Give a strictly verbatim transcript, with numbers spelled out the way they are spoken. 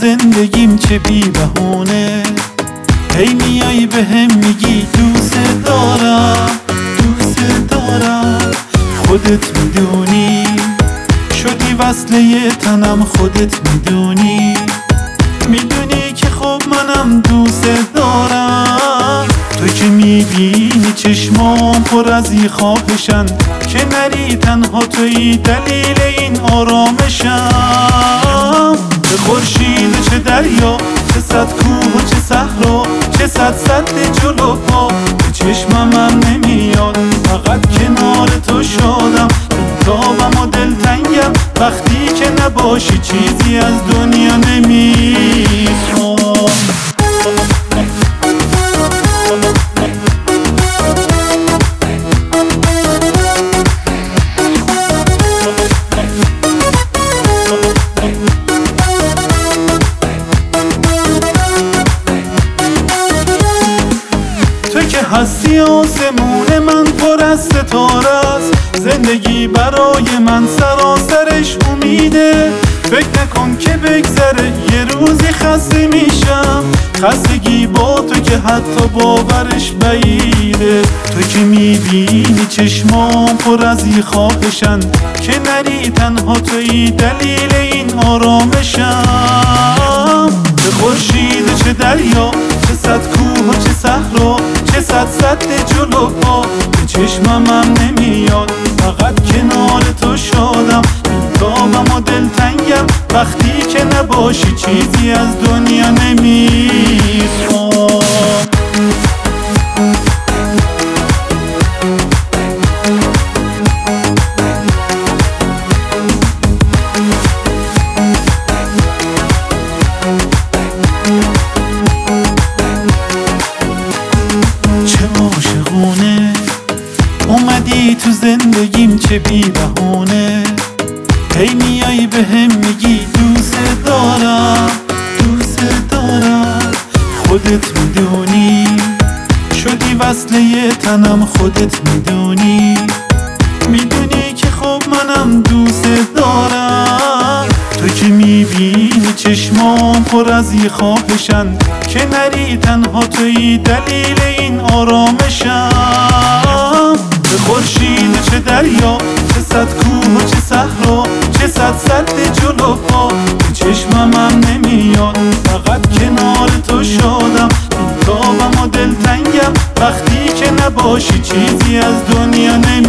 زندگیم چه بی بهونه، هی میای به هم میگی دوست دارم دوست دارم. خودت میدونی شدی وصله تنم، خودت میدونی میدونی که خب منم دوست دارم. تو که میبینی چشمام پر از ای خواهشن، که نری تنها توی دلیل این آرامشم. چه خورشید چه دریا، چه صد کوه و چه صحرا، چه صد صد جلو پا به چشمم هم نمیاد. فقط کنار تو شادم، بیتابم و دلتنگم، وقتی که نباشی چیزی از دنیا نمیخوام. تو که هستی آسمون من پر از ستاره است، زندگی برای من سراسرش امیده. فکر نکن که بگذره یه روزی خسته میشم، خستگی با تو که حتی باورش بعیده. تو که میبینی چشمام پر از ای خواهشن، که نری تنها توی دلیل این آرامشم. چه خورشید چه دریا، چه صد کوه و چه صحرا، چه صد صد جلو پا به چشمم هم نمیاد. فقط کنار تو شادم، بیتابم و دلتنگم، وقتی که نباشی چیزی از دنیا نمیخوام. اومدی تو زندگیم چه بی بهونه، هی میای به هم میگی دوست دارم دوست دارم. خودت میدونی شدی وصله تنم، خودت میدونی میدونی که خب منم دوست دارم. تو که میبینی چشمام پر از ای خواهشن، که نری تنها توی دلیل این آرامشم. چه خورشید چه دریا، چه صد کوه و چه صحرا، چه صد صد جلو پا به چشمم هم نمیاد. فقط کنار تو شادم، بیتابم و دلتنگم، وقتی که نباشی چیزی از دنیا نمیاد.